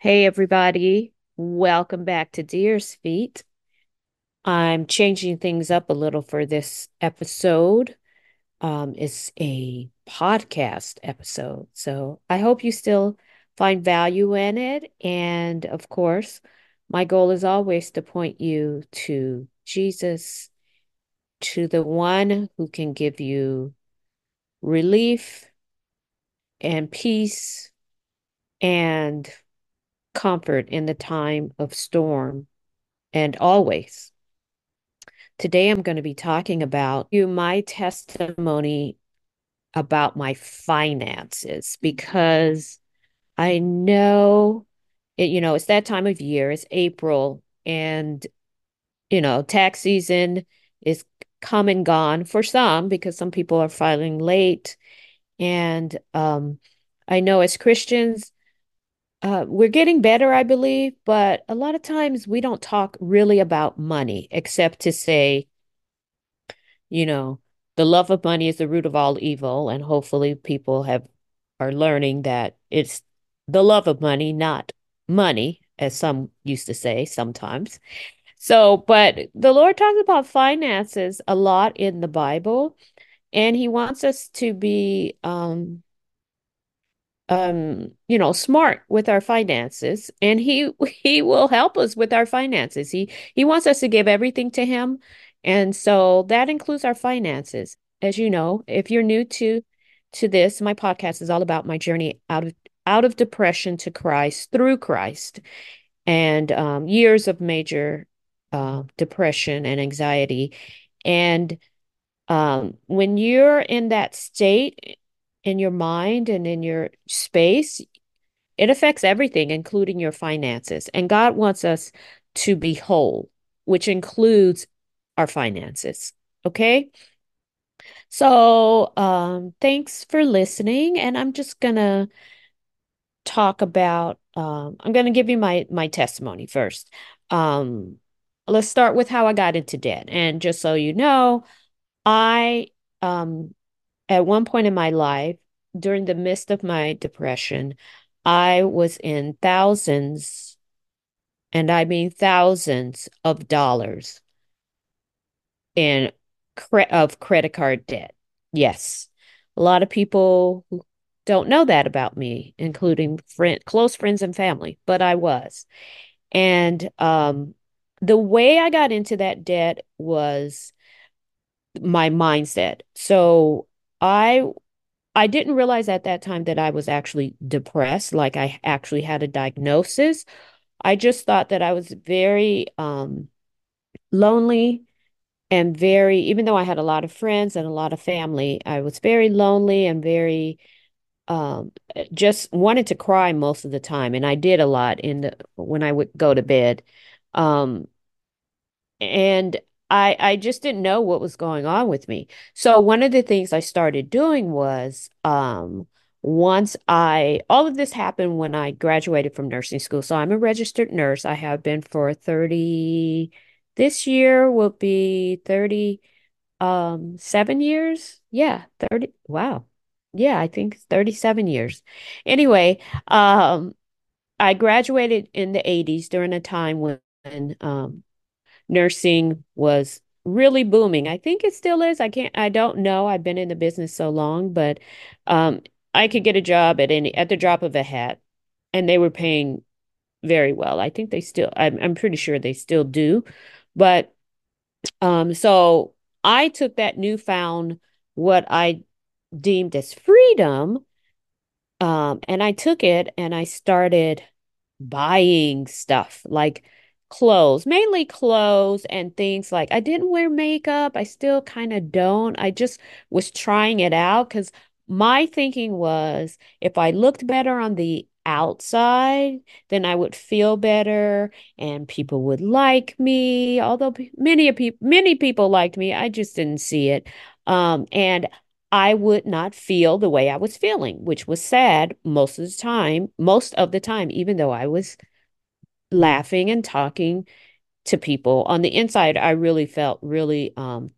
Hey everybody, welcome back to Deer's Feet. I'm changing things up a little for this episode. It's a podcast episode, so I hope you still find value in it. And of course, my goal is always to point you to Jesus, to the one who can give you relief and peace and comfort in the time of storm and always. Today, I'm going to be talking about my testimony about my finances because I know it's that time of year, it's April, and tax season is come and gone for some because some people are filing late. And I know as Christians, we're getting better, I believe, but a lot of times we don't talk really about money except to say, you know, the love of money is the root of all evil, and hopefully people have are learning that it's the love of money, not money, as some used to say sometimes. So, but the Lord talks about finances a lot in the Bible, and he wants us to be smart with our finances, and he will help us with our finances. He wants us to give everything to him, and so that includes our finances. As you know, if you're new to this, my podcast is all about my journey out of depression to Christ through Christ, and years of major depression and anxiety. And when you're in that state in your mind and in your space, it affects everything, including your finances. And God wants us to be whole, which includes our finances. Okay. So, thanks for listening. And I'm just gonna talk about, I'm gonna give you my testimony first. Um, let's start with how I got into debt. And just so you know, I, at one point in my life, during the midst of my depression, I was in thousands, and I mean thousands of dollars in credit card debt. Yes. A lot of people don't know that about me, including close friends and family, but I was. And the way I got into that debt was my mindset. So I I didn't realize at that time that I was actually depressed, like I actually had a diagnosis. I just thought that I was very lonely and very, even though I had a lot of friends and a lot of family, I was very lonely and very just wanted to cry most of the time. And I did a lot in the when I would go to bed. Um and I just didn't know what was going on with me. So one of the things I started doing was once I all of this happened when I graduated from nursing school. So I'm a registered nurse. I have been for 30 this year will be 30 7 years. Yeah, 30. Wow. Yeah, I think 37 years. Anyway, I graduated in the 80s during a time when nursing was really booming. I think it still is. I don't know. I've been in the business so long, but um, I could get a job at the drop of a hat, and they were paying very well. I think I'm pretty sure they still do. But so I took that newfound, what I deemed as freedom, and I took it and I started buying stuff like clothes, mainly clothes and things like I didn't wear makeup. I still kind of don't. I just was trying it out because my thinking was if I looked better on the outside, then I would feel better and people would like me. Although many people liked me, I just didn't see it. And I would not feel the way I was feeling, which was sad most of the time, even though I was laughing and talking to people. On the inside, I really felt really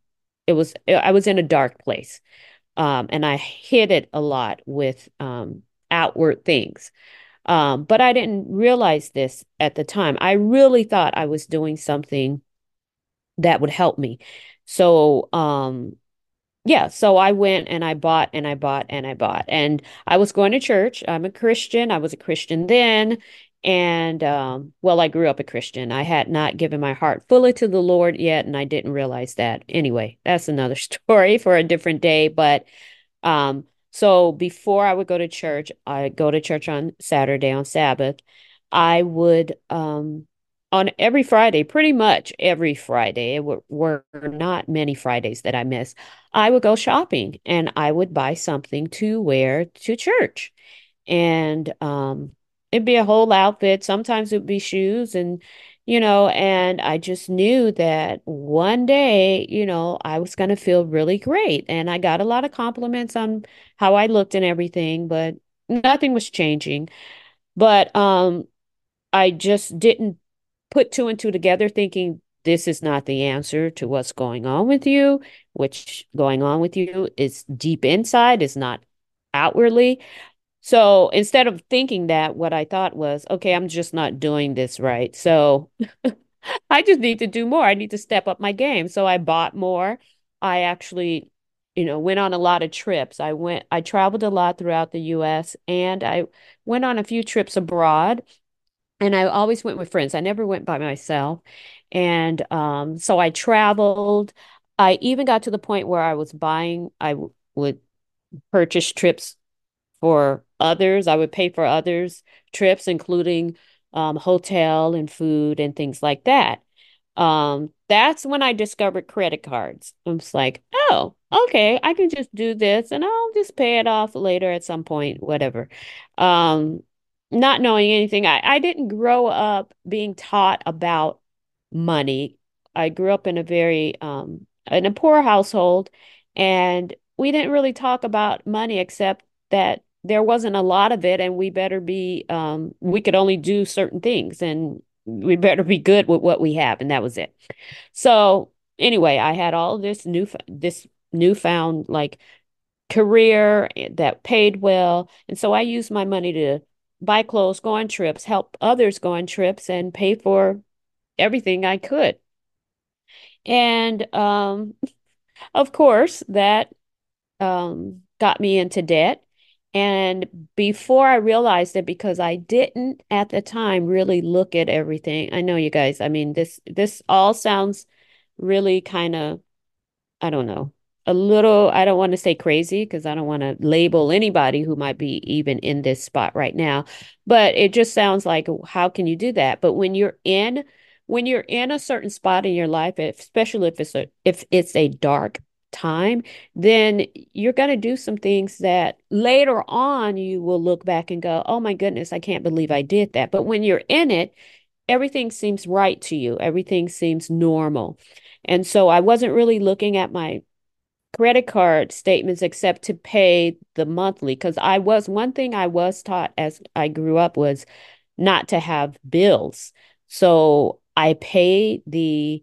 I was in a dark place. And I hid it a lot with outward things. But I didn't realize this at the time. I really thought I was doing something that would help me. So, yeah, so I went and I bought and I bought and I bought. And I was going to church. I'm a Christian. I was a Christian then. And well, I grew up a Christian. I had not given my heart fully to the Lord yet, and I didn't realize that. Anyway, that's another story for a different day. But so before I would go to church, I go to church on Saturday on Sabbath. I would on every Friday, pretty much every Friday, were not many Fridays that I missed. I would go shopping and I would buy something to wear to church. And it'd be a whole outfit. Sometimes it'd be shoes and and I just knew that one day, I was going to feel really great. And I got a lot of compliments on how I looked and everything, but nothing was changing. But I just didn't put two and two together, thinking this is not the answer to what's going on with you, which going on with you is deep inside, is not outwardly. So instead of thinking that, what I thought was, okay, I'm just not doing this right. So I just need to do more. I need to step up my game. So I bought more. I actually, went on a lot of trips. I traveled a lot throughout the US and I went on a few trips abroad. And I always went with friends. I never went by myself. And so I traveled. I even got to the point where I would purchase trips for others. I would pay for others' trips, including hotel and food and things like that. That's when I discovered credit cards. I was like, oh, okay, I can just do this and I'll just pay it off later at some point, whatever. Um, Not knowing anything. I didn't grow up being taught about money. I grew up in a poor household, and we didn't really talk about money except that there wasn't a lot of it, and we could only do certain things, and we better be good with what we have, and that was it. So anyway, I had all this newfound like career that paid well, and so I used my money to buy clothes, go on trips, help others go on trips, and pay for everything I could. And of course, that got me into debt. And before I realized it, because I didn't at the time really look at everything. I know you guys, I mean, this all sounds really kind of, I don't know, a little, I don't want to say crazy because I don't want to label anybody who might be even in this spot right now, but it just sounds like, how can you do that? But when you're in a certain spot in your life, especially if it's a dark time, then you're going to do some things that later on you will look back and go, oh my goodness, I can't believe I did that. But when you're in it, everything seems right to you. Everything seems normal. And so I wasn't really looking at my credit card statements except to pay the monthly because one thing I was taught as I grew up was not to have bills. So I paid the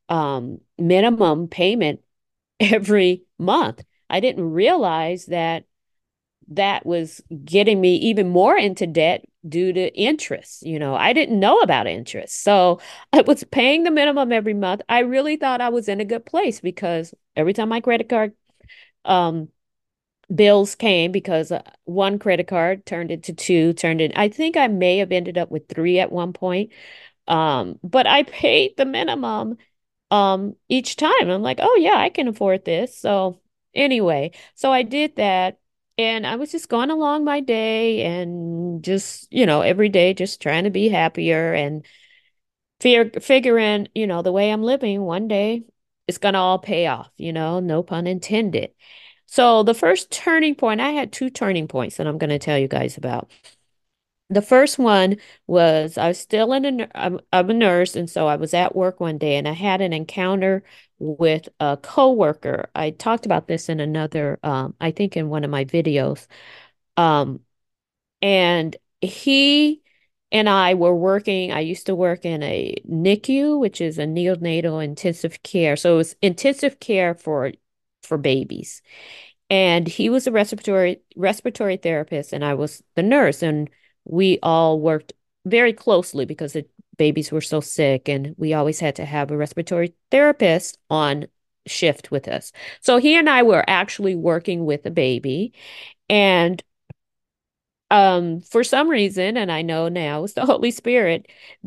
minimum payment every month. I didn't realize that that was getting me even more into debt due to interest. I didn't know about interest. So I was paying the minimum every month. I really thought I was in a good place because every time my credit card um bills came, because one credit card turned into two, I think I may have ended up with three at one point. But I paid the minimum each time. I'm like, oh yeah, I can afford this. So anyway, so I did that, and I was just going along my day and just, every day just trying to be happier and figuring, the way I'm living one day it's gonna all pay off, no pun intended. So the first turning point, I had two turning points that I'm going to tell you guys about. The first one was I was still I'm a nurse, and so I was at work one day and I had an encounter with a coworker. I talked about this in another, I think in one of my videos. Um, and he and I were working. I used to work in a NICU, which is a neonatal intensive care. So it was intensive care for babies. And he was a respiratory therapist, and I was the nurse. And we all worked very closely because the babies were so sick, and we always had to have a respiratory therapist on shift with us. So he and I were actually working with a baby, and for some reason, and I know now it's the Holy Spirit,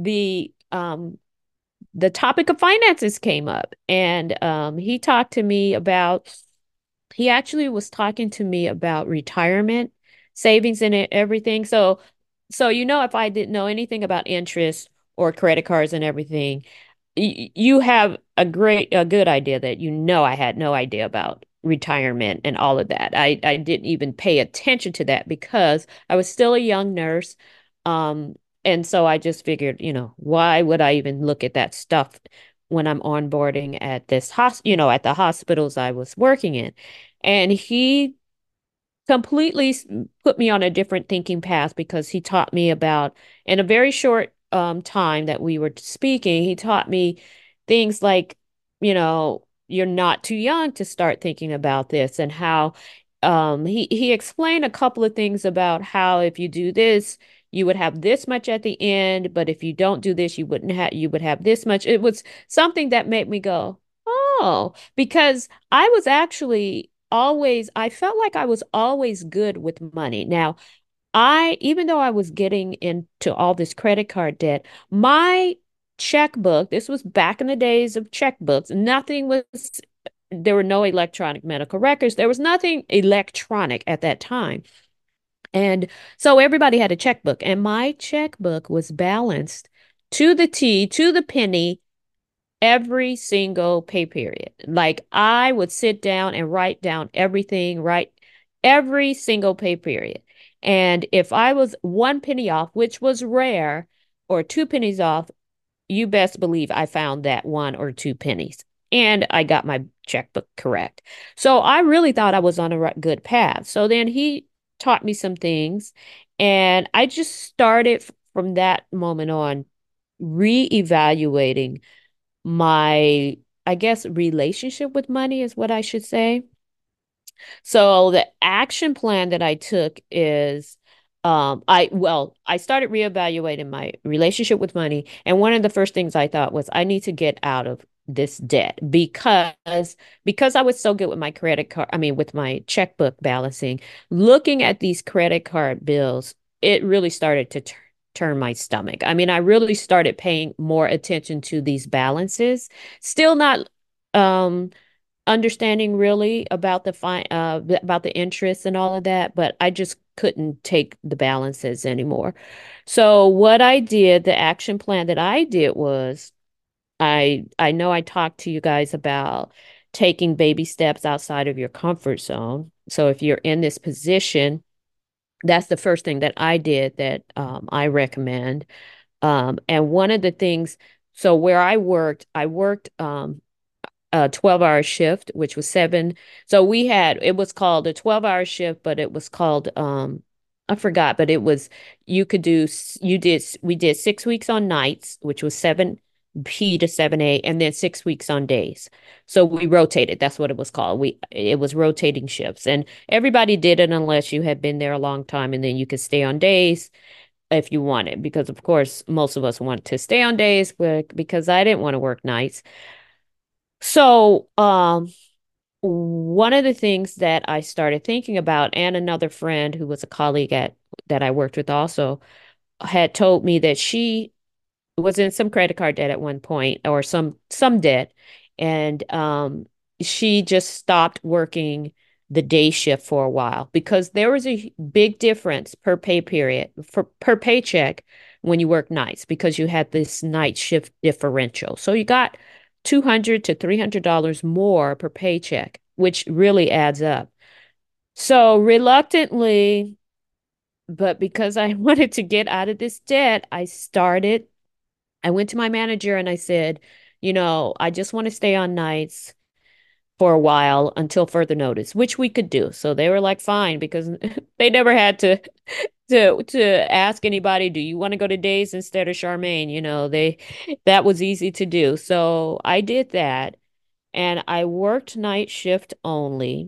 the topic of finances came up, and he talked to me about he actually was talking to me about retirement savings and everything. So if I didn't know anything about interest or credit cards and everything, you have a good idea that I had no idea about retirement and all of that. I didn't even pay attention to that because I was still a young nurse. Um, and so I just figured, why would I even look at that stuff when I'm onboarding at at the hospitals I was working in. And he completely put me on a different thinking path because he taught me about, in a very short time that we were speaking, he taught me things like, you're not too young to start thinking about this, and how he explained a couple of things about how if you do this, you would have this much at the end, but if you don't do this, you would have this much. It was something that made me go, oh, because I felt like I was always good with money. Now, even though I was getting into all this credit card debt, my checkbook, this was back in the days of checkbooks, there were no electronic medical records. There was nothing electronic at that time. And so everybody had a checkbook, and my checkbook was balanced to the T, to the penny, every single pay period. Like I would sit down and write down everything, right? Every single pay period. And if I was one penny off, which was rare, or two pennies off, you best believe I found that one or two pennies. And I got my checkbook correct. So I really thought I was on a good path. So then he taught me some things, and I just started from that moment on reevaluating my, I guess, relationship with money is what I should say. So the action plan that I took is I started reevaluating my relationship with money, and one of the first things I thought was I need to get out of this debt because I was so good with my credit card, I mean with my checkbook balancing, looking at these credit card bills, it really started to turn my stomach. I mean, I really started paying more attention to these balances. Still not um understanding really about about the interest and all of that, but I just couldn't take the balances anymore. So what I did, the action plan that I did was I know I talked to you guys about taking baby steps outside of your comfort zone. So if you're in this position, that's the first thing that I did that I recommend. And one of the things, so where I worked a 12-hour shift, which was seven. So it was called a 12-hour shift, but it was called, I forgot, but it was, we did 6 weeks on nights, which was 7 p to 7 a, and then 6 weeks on days. So we rotated. That's what it was called. It was rotating shifts, and everybody did it unless you had been there a long time, and then you could stay on days if you wanted, because of course most of us want to stay on days, but because I didn't want to work nights. So, one of the things that I started thinking about, and another friend who was a colleague at that I worked with also had told me that she was in some credit card debt at one point, or some debt, and she just stopped working the day shift for a while because there was a big difference per pay period for per paycheck when you work nights, because you had this night shift differential. So you got $200 to $300 more per paycheck, which really adds up. So reluctantly, but because I wanted to get out of this debt, I went to my manager and I said, I just want to stay on nights for a while until further notice, which we could do. So they were like, fine, because they never had to ask anybody, do you want to go to days instead of Charmaine? That was easy to do. So I did that, and I worked night shift only.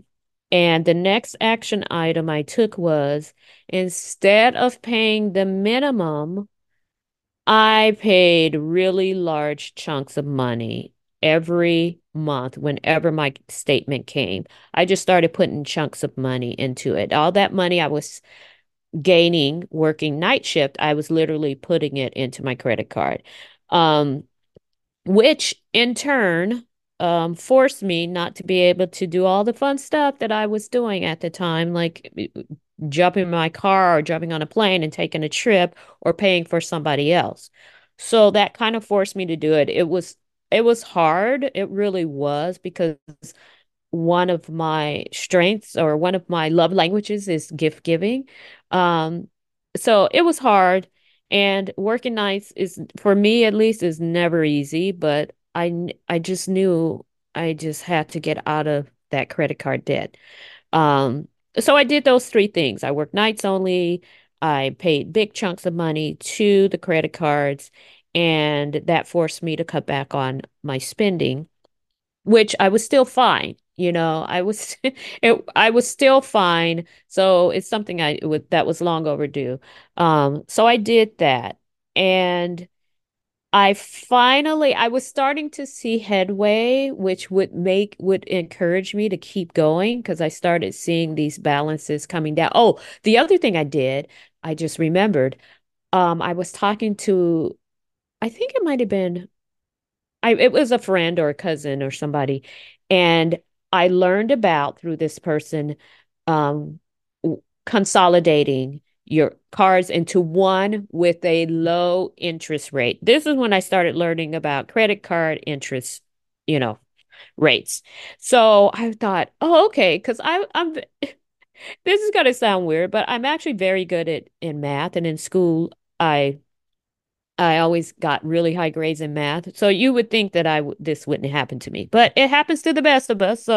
And the next action item I took was instead of paying the minimum, I paid really large chunks of money every month whenever my statement came. I just started putting chunks of money into it. All that money I was gaining working night shift, I was literally putting it into my credit card. Um, which in turn forced me not to be able to do all the fun stuff that I was doing at the time, like jumping in my car or jumping on a plane and taking a trip or paying for somebody else. So that kind of forced me to do it. It was hard. It really was because one of my strengths or one of my love languages is gift giving. Um, so it was hard, and working nights is, for me at least, is never easy, but I just knew I just had to get out of that credit card debt. Um, so I did those three things. I worked nights only, I paid big chunks of money to the credit cards, and that forced me to cut back on my spending, which I was still fine. I was I was still fine. So it's something that was long overdue. So I did that. And I was starting to see headway, which would encourage me to keep going because I started seeing these balances coming down. Oh, the other thing I did, I just remembered, I was talking to, I think it might have been it was a friend or a cousin or somebody, and I learned about through this person um consolidating your cards into one with a low interest rate. This is when I started learning about credit card interest, you know, rates. So I thought, oh, okay, because I'm this is gonna sound weird, but I'm actually very good at in math, and in school I always got really high grades in math. So you would think that this wouldn't happen to me, but it happens to the best of us.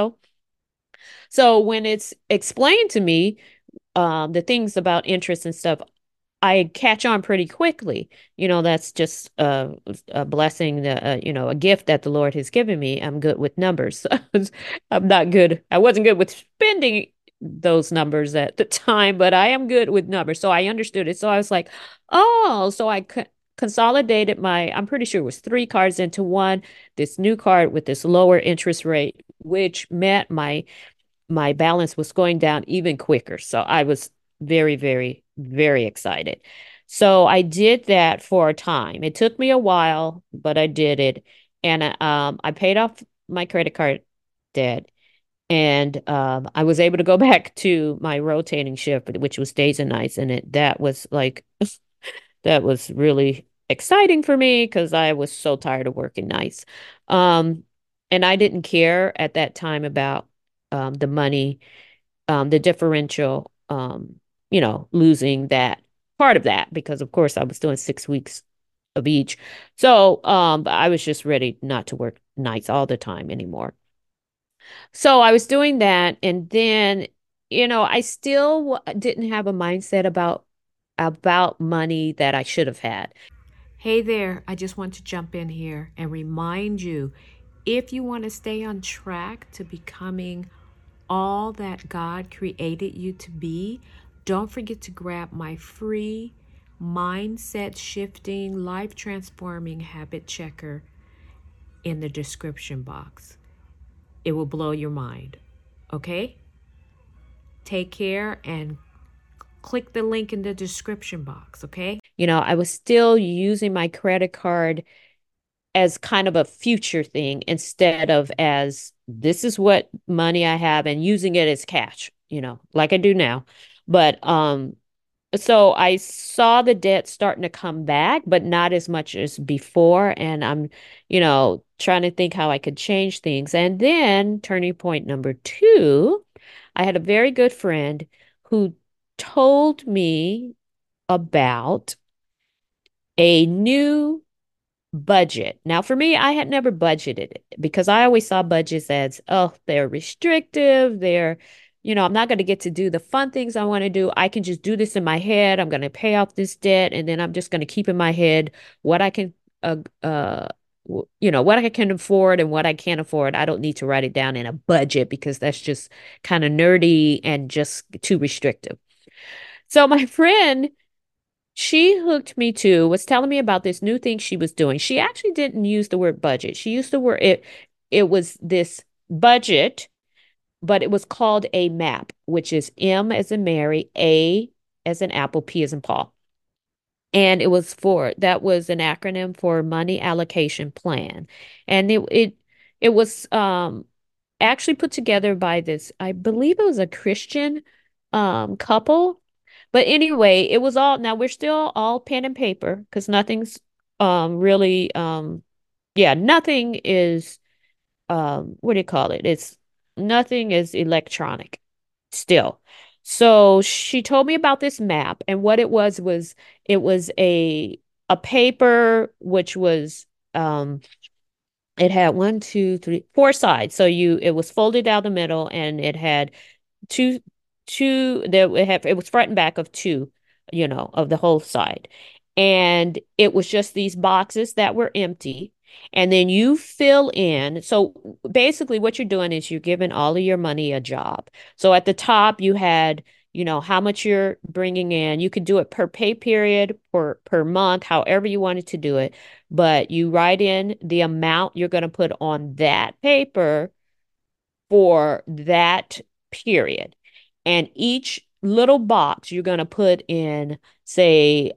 So when it's explained to me, the things about interest and stuff, I catch on pretty quickly. That's just a blessing, a gift that the Lord has given me. I'm good with numbers. I'm not good. I wasn't good with spending those numbers at the time, but I am good with numbers. So I understood it. So I was like, oh, so consolidated I'm pretty sure it was three cards into one, this new card with this lower interest rate, which meant my balance was going down even quicker. So I was very, very, very excited. So I did that for a time. It took me a while, but I did it. And I paid off my credit card debt. And I was able to go back to my rotating shift, which was days and nights. And that was like, that was really exciting for me because I was so tired of working nights. Um, and I didn't care at that time about the money, the differential, losing that part of that because, of course, I was doing 6 weeks of each. So I was just ready not to work nights all the time anymore. So I was doing that. And then, I still didn't have a mindset about money that I should have had. Hey there, I just want to jump in here and remind you, if you want to stay on track to becoming all that God created you to be, don't forget to grab my free mindset shifting, life transforming habit checker in the description box. It will blow your mind. Okay? Take care and click the link in the description box. Okay? I was still using my credit card as kind of a future thing instead of as this is what money I have and using it as cash, like I do now. But so I saw the debt starting to come back, but not as much as before. And I'm, trying to think how I could change things. And then turning point number two, I had a very good friend who told me about a new budget. Now, for me, I had never budgeted it because I always saw budgets as, oh, they're restrictive. I'm not going to get to do the fun things I want to do. I can just do this in my head. I'm going to pay off this debt, and then I'm just going to keep in my head what I can uh, uh, what I can afford and what I can't afford. I don't need to write it down in a budget because that's just kind of nerdy and just too restrictive. So my friend, she hooked me to, was telling me about this new thing she was doing. She actually didn't use the word budget. She used the word it was this budget, but it was called a map, which is M as in Mary, A as in Apple, P as in Paul. And that was an acronym for money allocation plan. And it was actually put together by this, I believe it was a Christian couple. But anyway, it was all, now we're still all pen and paper because nothing's really yeah, nothing is what do you call it? It's nothing is electronic still. So she told me about this map, and what it was it was a paper which was it had one, two, three, four sides. So it was folded down the middle, and it had two it was front and back of two, of the whole side. And it was just these boxes that were empty. And then you fill in. So basically what you're doing is you're giving all of your money a job. So at the top you had, how much you're bringing in. You could do it per pay period, per month, however you wanted to do it. But you write in the amount you're going to put on that paper for that period. And each little box you're going to put in, say,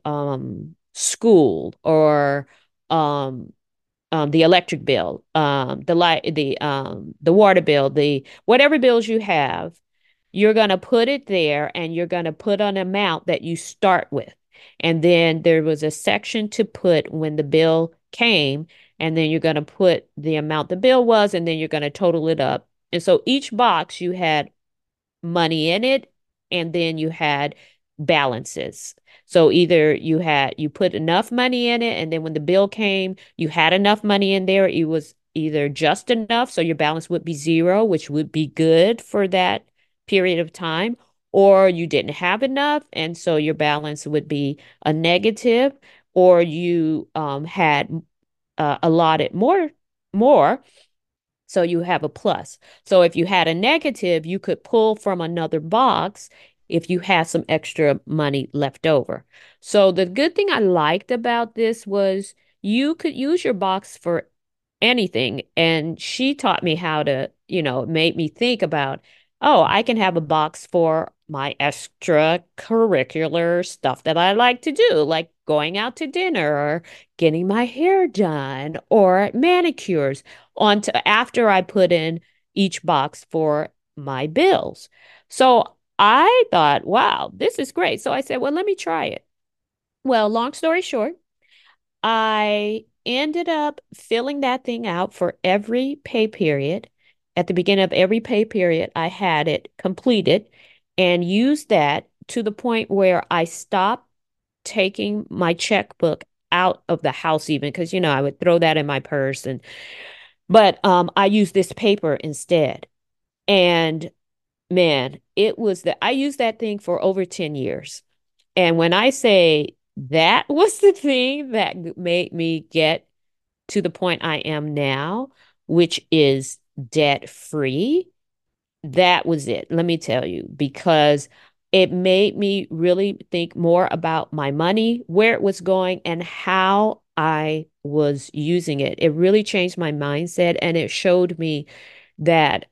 school or um, the electric bill, the light, the water bill, the whatever bills you have, you're going to put it there and you're going to put an amount that you start with. And then there was a section to put when the bill came, and then you're going to put the amount the bill was, and then you're going to total it up. And so each box you had money in it, and then you had balances. So either you put enough money in it, and then when the bill came, you had enough money in there. It was either just enough, so your balance would be zero, which would be good for that period of time, or you didn't have enough, and so your balance would be a negative, or you had allotted more, so you have a plus. So if you had a negative, you could pull from another box if you had some extra money left over. So the good thing I liked about this was you could use your box for anything. And she taught me how to, made me think about, oh, I can have a box for my extracurricular stuff that I like to do, like going out to dinner or getting my hair done or manicures on to after I put in each box for my bills. So I thought, wow, this is great. So I said, well, let me try it. Well, long story short, I ended up filling that thing out for every pay period. At the beginning of every pay period, I had it completed and used that to the point where I stopped taking my checkbook out of the house even because I would throw that in my purse, but I used this paper instead. And man, I used that thing for over 10 years. And when I say that was the thing that made me get to the point I am now, which is debt free, that was it. Let me tell you, because it made me really think more about my money, where it was going, and how I was using it. It really changed my mindset, and it showed me that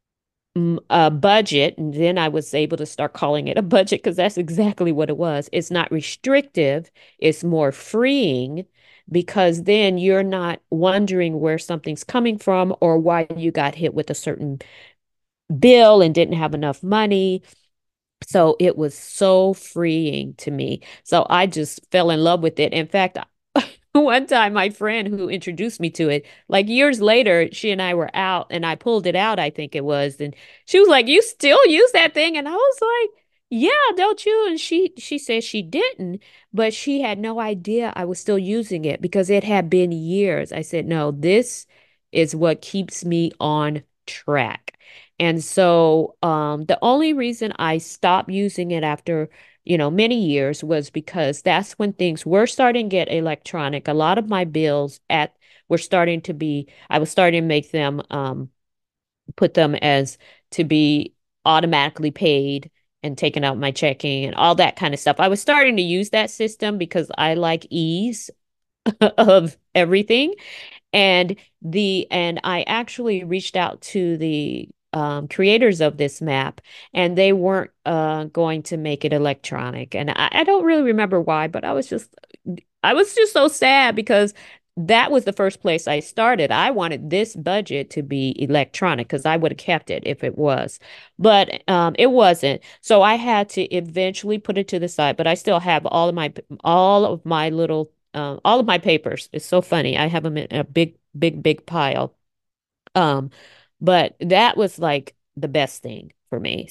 a budget, and then I was able to start calling it a budget because that's exactly what it was. It's not restrictive, it's more freeing because then you're not wondering where something's coming from or why you got hit with a certain bill and didn't have enough money. So it was so freeing to me. So I just fell in love with it. In fact, one time my friend who introduced me to it, like years later, she and I were out and I pulled it out, I think it was, and she was like, "You still use that thing?" And I was like, "Yeah, don't you?" And she said she didn't, but she had no idea I was still using it because it had been years. I said, "No, this is what keeps me on track." And so the only reason I stopped using it after many years was because that's when things were starting to get electronic. A lot of my bills at were starting to be, I was starting to make them put them as to be automatically paid and taken out my checking and all that kind of stuff. I was starting to use that system because I like ease of everything. And I actually reached out to the creators of this map, and they weren't going to make it electronic. And I don't really remember why, but I was just so sad because that was the first place I started. I wanted this budget to be electronic because I would have kept it if it was, but it wasn't. So I had to eventually put it to the side. But I still have all of my little all of my papers. It's so funny. I have them in a big, big, big pile. Um, but that was like the best thing for me.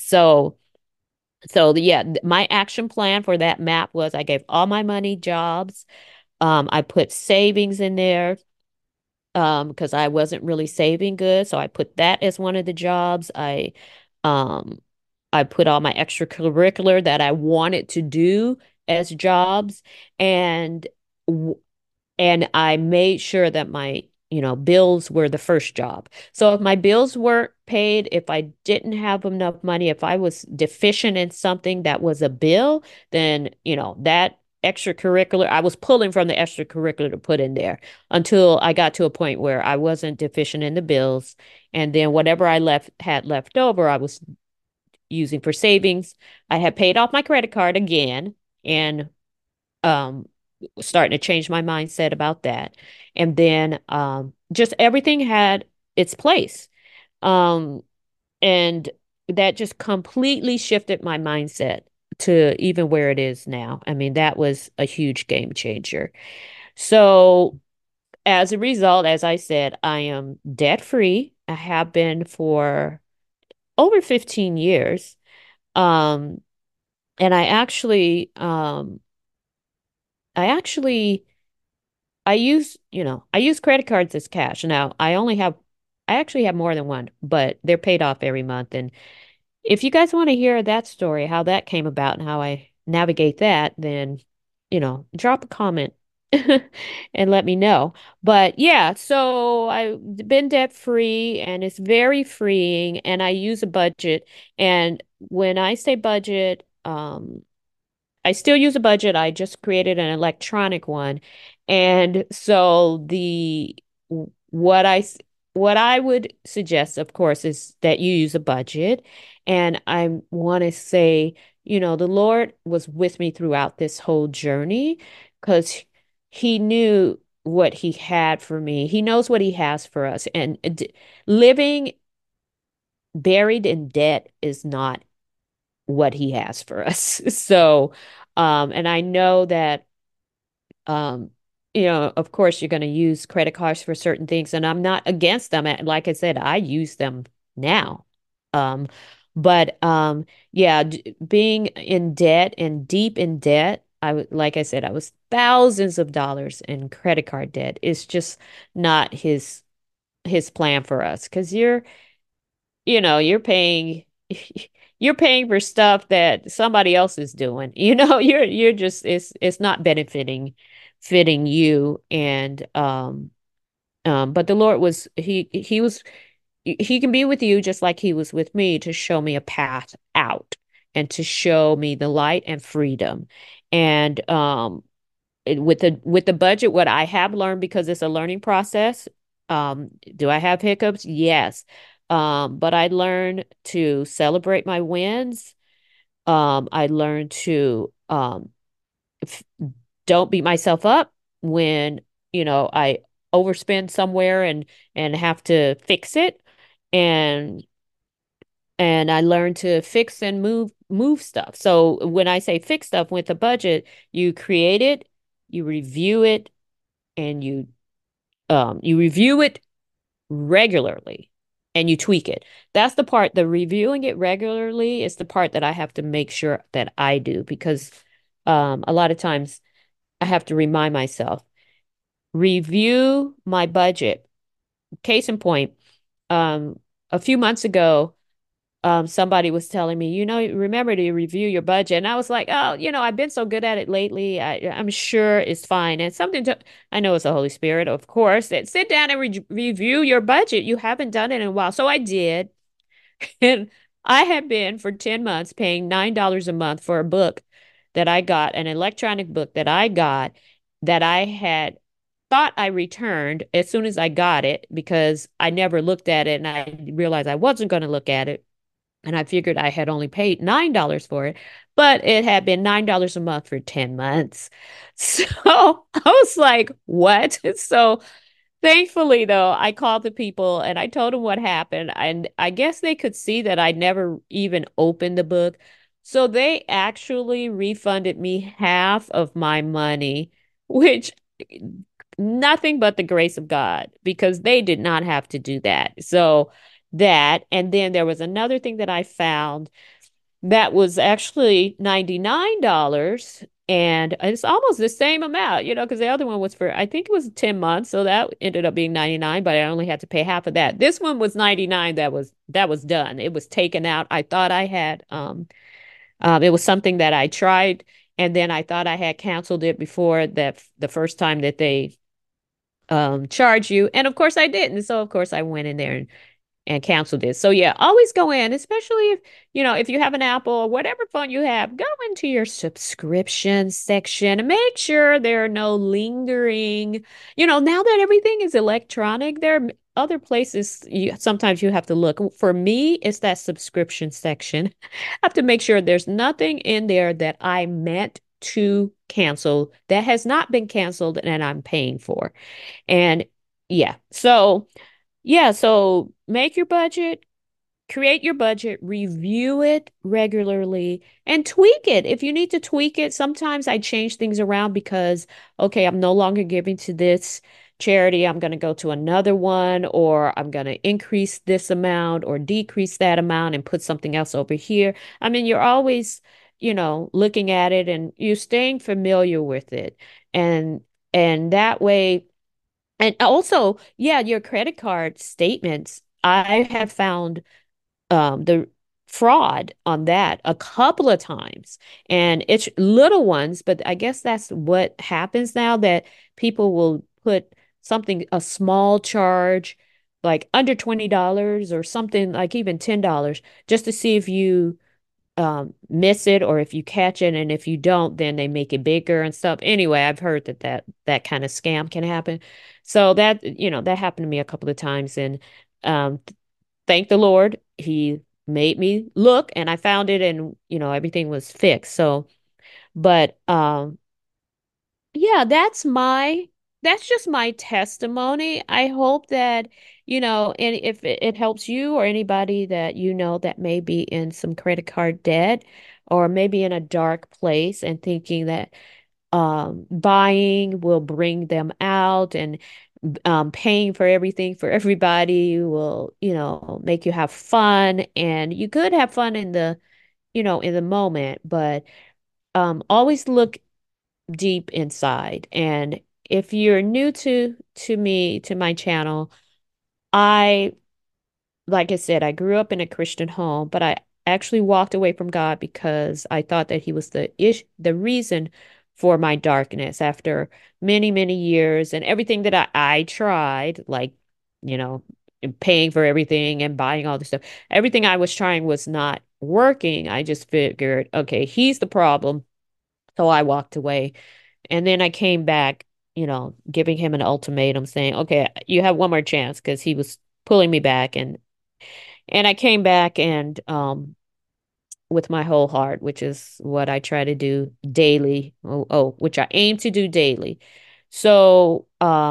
So, my action plan for that map was I gave all my money jobs. I put savings in there because I wasn't really saving good. So I put that as one of the jobs. Um I put all my extracurricular that I wanted to do as jobs, and and I made sure that my, bills were the first job. So if my bills weren't paid, if I didn't have enough money, if I was deficient in something that was a bill, then, that extracurricular, I was pulling from the extracurricular to put in there until I got to a point where I wasn't deficient in the bills. And then whatever I had left over, I was using for savings. I had paid off my credit card again, and um starting to change my mindset about that. And then just everything had its place. Um and that just completely shifted my mindset to even where it is now. I mean, that was a huge game changer. So as a result, as I said, I am debt free. I have been for over 15 years. Um and I actually I use credit cards as cash. Now, I actually have more than one, but they're paid off every month. And if you guys want to hear that story, how that came about and how I navigate that, then, drop a comment and let me know. But yeah, so I've been debt free and it's very freeing, and I use a budget. And when I say budget, I still use a budget. I just created an electronic one. And so what what I would suggest, of course, is that you use a budget. And I want to say, the Lord was with me throughout this whole journey because he knew what he had for me. He knows what he has for us. And living buried in debt is not what he has for us. So, and I know that, um, of course, you're going to use credit cards for certain things, and I'm not against them. Like I said, I use them now. Um, but yeah, being in debt and deep in debt, like I said, I was thousands of dollars in credit card debt. It's just not his plan for us because you're paying you're paying for stuff that somebody else is doing. You're just it's not benefiting fitting you. And but the Lord was he can be with you just like he was with me to show me a path out and to show me the light and freedom. And with the budget, what I have learned, because it's a learning process, do I have hiccups? Yes. But I learned to celebrate my wins. I learned to f don't beat myself up when, I overspend somewhere and have to fix it. And and I learned to fix and move stuff. So when I say fix stuff with a budget, you create it, you review it, and you review it regularly, and you tweak it. That's the part, the reviewing it regularly is the part that I have to make sure that I do, because a lot of times I have to remind myself, review my budget. Case in point, um, a few months ago, somebody was telling me, remember to review your budget. And I was like, oh, I've been so good at it lately. I'm sure it's fine. And I know it's the Holy Spirit, of course, that sit down and review your budget. You haven't done it in a while. So I did. And I have been for 10 months paying $9 a month for a book that I got, an electronic book that I got that I had thought I returned as soon as I got it because I never looked at it and I realized I wasn't going to look at it. And I figured I had only paid $9 for it, but it had been $9 a month for 10 months. So I was like, what? So thankfully, though, I called the people and I told them what happened. And I guess they could see that I never even opened the book. So they actually refunded me half of my money, which nothing but the grace of God, because they did not have to do that. So that, and then there was another thing that I found that was actually $99 and it's almost the same amount, because the other one was for I think it was 10 months, so that ended up being 99, but I only had to pay half of that. This one was 99 that was done. It was taken out. I thought I had it was something that I tried and then I thought I had canceled it before that the first time that they charge you. And of course I didn't. So of course I went in there and canceled it. So yeah, always go in, especially if you have an Apple or whatever phone you have, go into your subscription section and make sure there are no lingering, now that everything is electronic, there are other places sometimes you have to look. For me, it's that subscription section. I have to make sure there's nothing in there that I meant to cancel that has not been canceled and I'm paying for. And yeah, so make your budget, create your budget, review it regularly, and tweak it. If you need to tweak it, sometimes I change things around because, okay, I'm no longer giving to this charity. I'm going to go to another one, or I'm going to increase this amount or decrease that amount and put something else over here. I mean, you're always, looking at it and you're staying familiar with it. And that way, and also, yeah, your credit card statements, I have found the fraud on that a couple of times. And it's little ones, but I guess that's what happens now that people will put something, a small charge, like under $20 or something like even $10, just to see if you miss it or if you catch it, and if you don't then they make it bigger and stuff. Anyway, I've heard that kind of scam can happen. So that happened to me a couple of times, and um thank the Lord he made me look and I found it, and everything was fixed. So but yeah, that's just my testimony. I hope that, and if it helps you or anybody that that may be in some credit card debt or maybe in a dark place and thinking that buying will bring them out, and paying for everything for everybody will, make you have fun. And you could have fun in the moment, but always look deep inside. And if you're new to me, to my channel, I like I said, I grew up in a Christian home, but I actually walked away from God because I thought that he was the reason for my darkness after many, many years and everything that I tried, like, you know, paying for everything and buying all this stuff. Everything I was trying was not working. I just figured, okay, he's the problem. So I walked away. And then I came back, giving him an ultimatum saying, okay, you have one more chance because he was pulling me back. And I came back and with my whole heart, which is what I try to do daily. Which I aim to do daily. So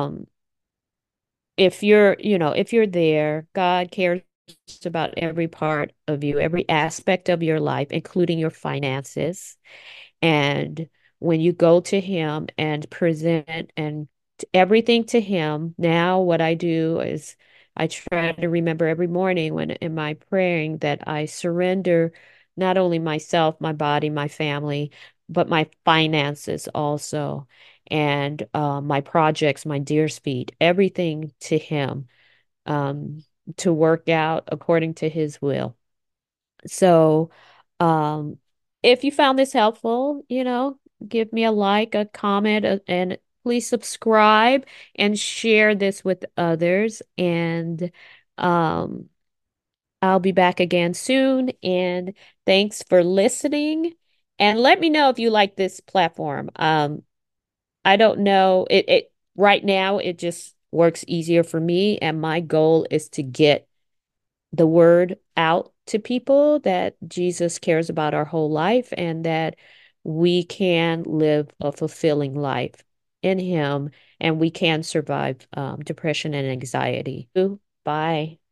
if you're there, God cares about every part of you, every aspect of your life, including your finances. And when you go to him and present and everything to him, now what I do is I try to remember every morning when in my praying that I surrender not only myself, my body, my family, but my finances also, and my projects, my dearest feet, everything to him, um, to work out according to his will. So, um, if you found this helpful, give me a like, a comment, and please subscribe and share this with others. And um, I'll be back again soon. And thanks for listening. And let me know if you like this platform. I don't know. It right now it just works easier for me, and my goal is to get the word out to people that Jesus cares about our whole life and that we can live a fulfilling life in Him and we can survive depression and anxiety. Bye.